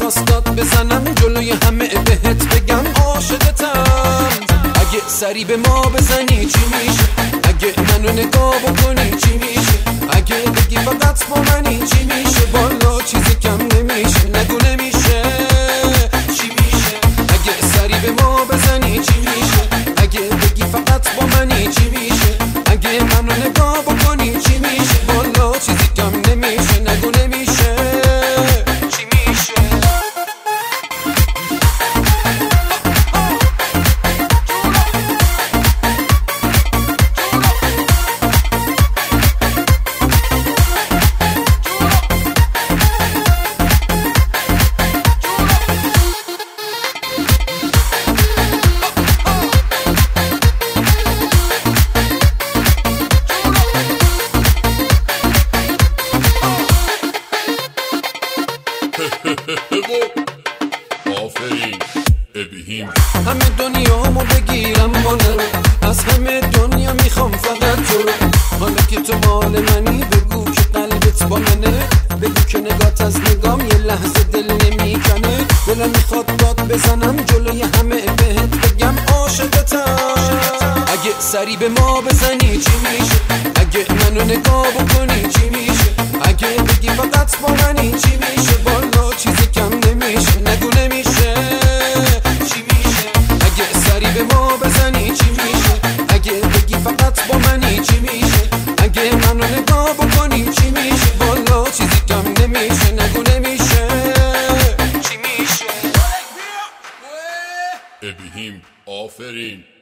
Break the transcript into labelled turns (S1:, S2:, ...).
S1: داد بزنم جلوی همه بهت بگم عاشقتم. اگه سری به ما بزنی چی میشه؟ اگه منو نگاه بکنی چی میشه؟ اگه بگی فقط با منی چی میشه؟ والا چیزی کم نمیشه، نگو نمیشه. چی میشه؟ اگه سری به ما بزنی چی میشه؟ اگه بگی فقط با منی چی میشه؟ اگه منو نگاه بکنی چی میشه؟ والا چیزی کم نمیشه، نگو نمیشه. چی میشه؟
S2: آفرین ابهیم.
S1: همه دنیامو بگیرم مال از همه دنیا میخوام فقط تو رو. حالا که تو مال منی بگو که قلبت با منه، بگو که نگات از نگام یه لحظه دل نمیکنه. دلم میخواد داد بزنم جلوی همه بهت بگم عاشقتم. اگه سری به ما بزنی چی میشه؟ اگه منو نگاه بکنی چی میشه؟ اگه بگی فقط با منی چی میشه؟ والا چیزی کم نمیشه، نگو نمیشه. چی میشه؟ اگه سری به ما بزنی چی میشه؟ اگه بگی فقط با منی چی میشه؟ اگه منو نگاه بکنی چی میشه؟ والا چیزی کم نمیشه، نگو نمیشه. چی میشه؟
S2: ابهیم آفرین.